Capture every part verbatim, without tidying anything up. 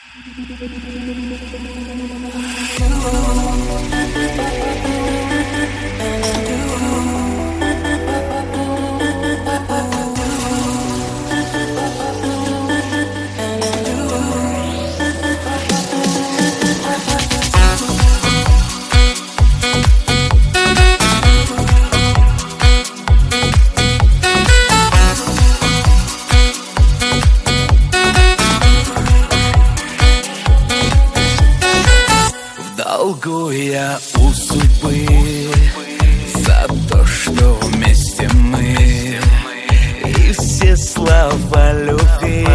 Долгу я у судьбы за то, что вместе мы, и все слова любви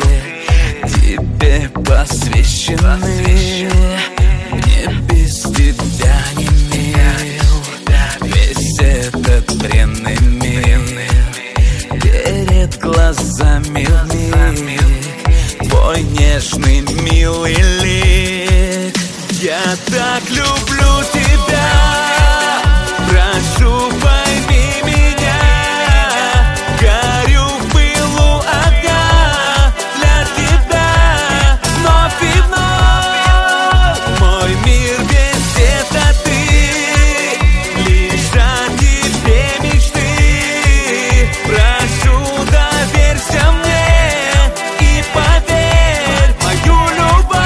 тебе посвящены. Мне без тебя не мил весь этот бренный мир. Перед глазами вмиг твой нежный милый лик. Я так люблю тебя, прошу, пойми меня. Горю в пылу огня для тебя вновь и вновь. Мой мир весь это ты, лишь о тебе мечты. Прошу, доверься мне и поверь в мою любовь.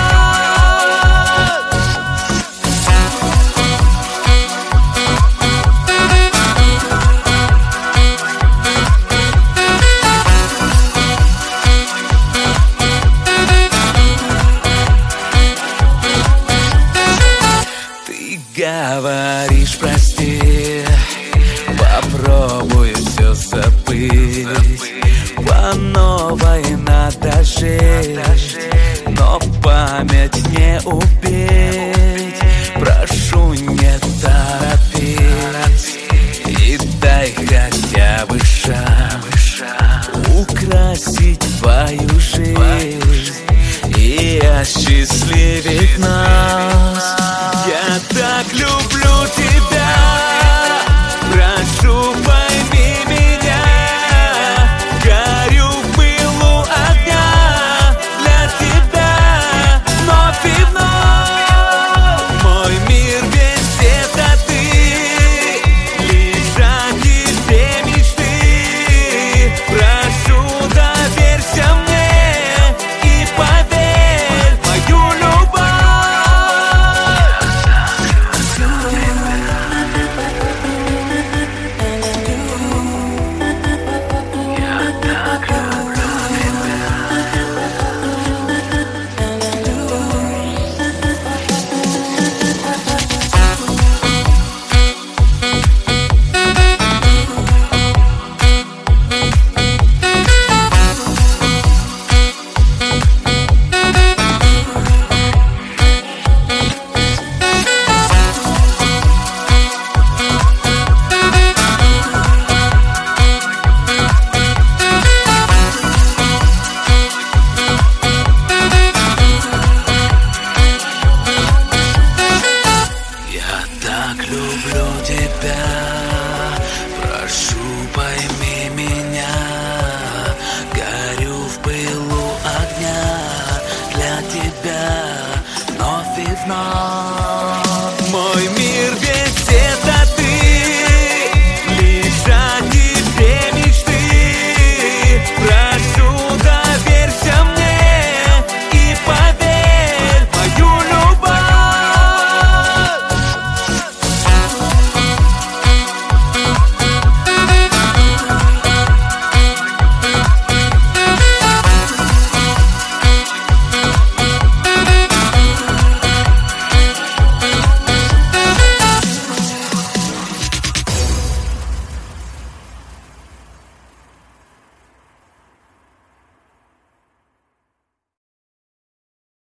Говоришь, прости, попробуй все забыть. По новой надо жить, но память не убить. Прошу, не торопись и дай хотя бы шанс украсить твою жизнь и осчастливить нас. Я так люблю тебя, прошу, пойми меня. Горю в пылу огня для тебя вновь и вновь. Мой мир весь это ты, лишь о тебе мечты. Прошу, доверься мне и поверь в мою любовь. Люблю тебя, прошу, пойми меня. Горю в пылу огня для тебя вновь и вновь.